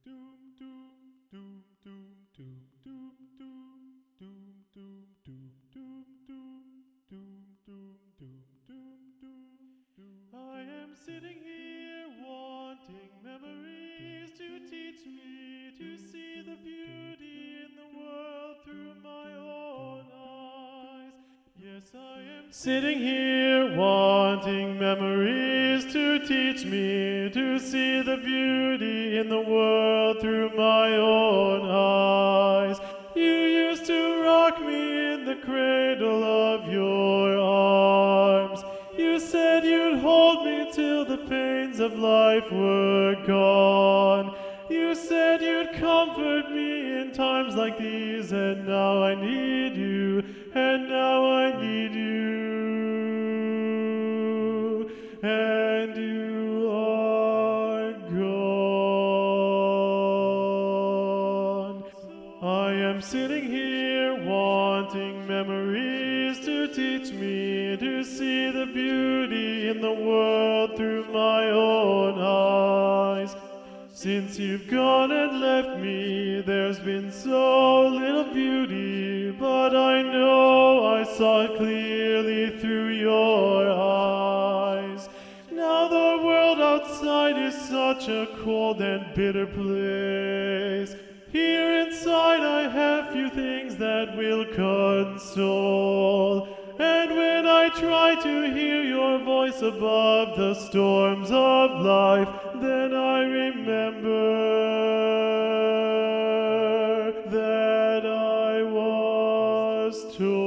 I am sitting here wanting memories to teach me to see the beauty in the world through my own eyes. Yes, I am sitting here wanting memories to teach me to see the beauty in the world through my own eyes. You used to rock me in the cradle of your arms. You said you'd hold me till the pains of life were gone. You said you'd comfort me in times like these, and now I need you, and now I need you, and you are gone. I am sitting here wanting memories to teach me to see the beauty in the world through my own eyes. Since you've gone and left me, there's been so little beauty, but I know I saw it clearly through your eyes. Now the world outside is such a cold and bitter place. Here inside I have few things that will console. And when I try to hear your voice above the storms of life, then I remember that I was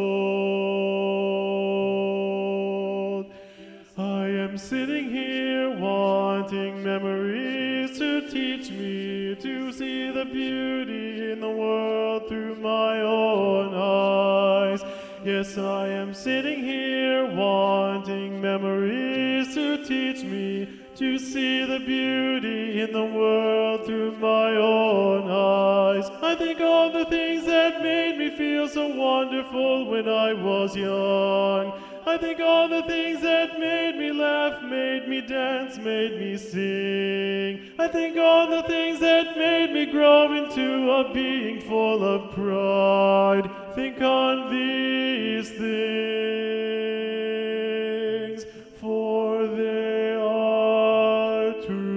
told. I am sitting here wanting memories to teach me to see the beauty in the world through my own eyes. Yes, I am sitting here wanting memories to teach me to see the beauty in the world through my own eyes. I think of the things that made me feel so wonderful when I was young. I think of the things that made me laugh, made me dance, made me sing. I think of the things that made me grow into a being full of pride. Think on these things, for they are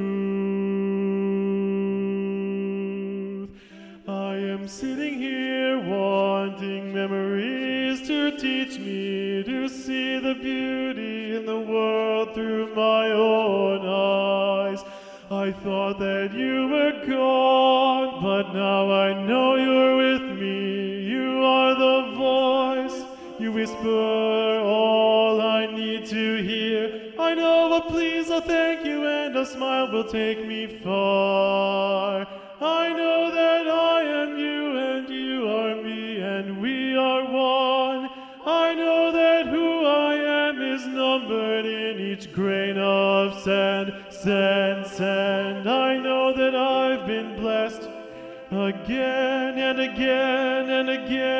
truth. I am sitting here wanting memories to teach me to see the beauty in the world through my own eyes. I thought that you were gone, but now I know you're with me. You are the voice, you whisper all I need to hear. I know a please, a thank you, and a smile will take me far. I know that I am you, and you are me, and we are one. I know that who I am is numbered in each grain of sand, sand, sand. I know that I've been blessed again and again and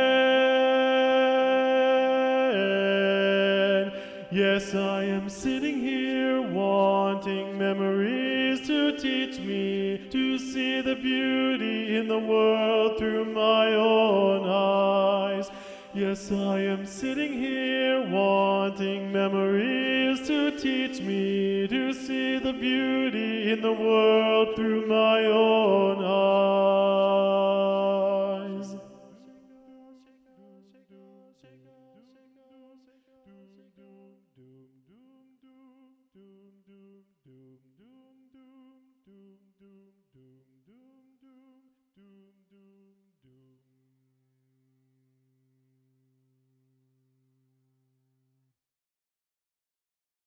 again. Yes, I am sitting here wanting memories to teach me to see the beauty in the world through my own eyes. Yes, I am sitting here wanting memories to teach me to see the beauty in the world through my own eyes.